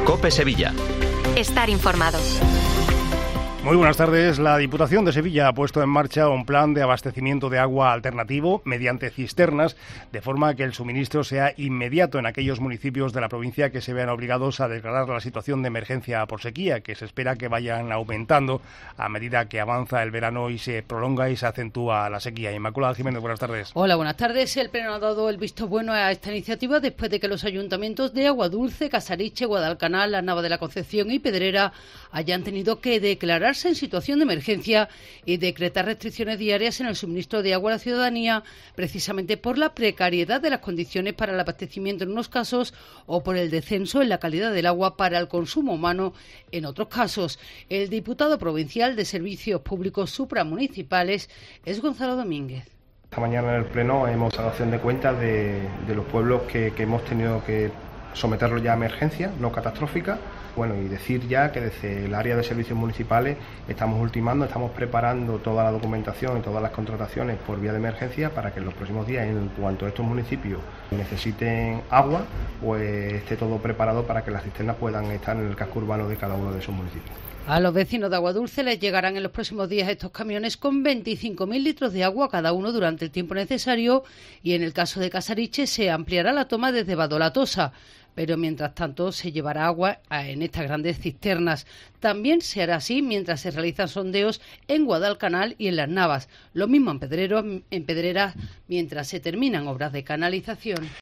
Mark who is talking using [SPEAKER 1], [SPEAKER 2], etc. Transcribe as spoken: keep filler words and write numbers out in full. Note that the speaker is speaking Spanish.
[SPEAKER 1] COPE Sevilla.
[SPEAKER 2] Estar informado.
[SPEAKER 3] Muy buenas tardes. La Diputación de Sevilla ha puesto en marcha un plan de abastecimiento de agua alternativo mediante cisternas, de forma que el suministro sea inmediato en aquellos municipios de la provincia que se vean obligados a declarar la situación de emergencia por sequía, que se espera que vayan aumentando a medida que avanza el verano y se prolonga y se acentúa la sequía. Inmaculada Jiménez, buenas tardes.
[SPEAKER 4] Hola, buenas tardes. El Pleno ha dado el visto bueno a esta iniciativa después de que los ayuntamientos de Aguadulce, Casariche, Guadalcanal, La Nava de la Concepción y Pedrera hayan tenido que declararse en situación de emergencia y decretar restricciones diarias en el suministro de agua a la ciudadanía, precisamente por la precariedad de las condiciones para el abastecimiento en unos casos o por el descenso en la calidad del agua para el consumo humano en otros casos. El diputado provincial de Servicios Públicos Supramunicipales es Gonzalo Domínguez.
[SPEAKER 5] Esta mañana en el Pleno hemos dado acción de cuentas de, de los pueblos que, que hemos tenido que someterlos ya a emergencia, no catastrófica. Bueno, y decir ya que desde el área de servicios municipales estamos ultimando, estamos preparando toda la documentación y todas las contrataciones por vía de emergencia para que en los próximos días, en cuanto estos municipios necesiten agua, pues esté todo preparado para que las cisternas puedan estar en el casco urbano de cada uno de esos municipios.
[SPEAKER 4] A los vecinos de Aguadulce les llegarán en los próximos días estos camiones con veinticinco mil litros de agua cada uno durante el tiempo necesario, y en el caso de Casariche se ampliará la toma desde Badolatosa, pero mientras tanto se llevará agua en estas grandes cisternas. También se hará así mientras se realizan sondeos en Guadalcanal y en Las Navas. Lo mismo en Pedrero, en Pedreras, mientras se terminan obras de canalización.